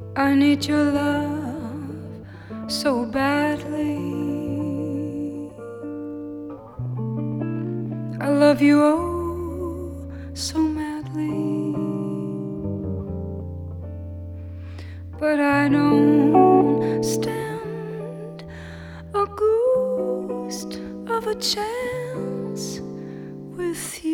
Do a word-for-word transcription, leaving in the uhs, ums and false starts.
I need your love so badly. I love you oh so madly, but I don't stand a ghost of a chance with you.